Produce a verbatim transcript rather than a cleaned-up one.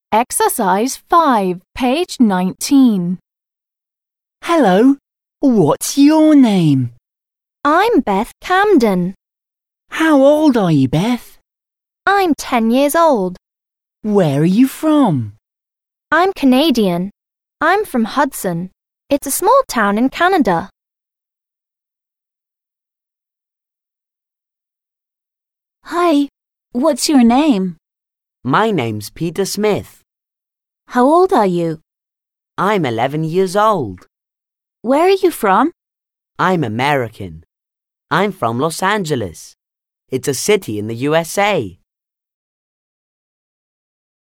Exercise five, page nineteen. Hello, what's your name? I'm Beth Camden. How old are you, Beth? I'm ten years old. Where are you from? I'm Canadian. I'm from Hudson. It's a small town in Canada. Hi, what's your name? My name's Peter Smith. How old are you? I'm eleven years old. Where are you from? I'm American. I'm from Los Angeles. It's a city in the U S A.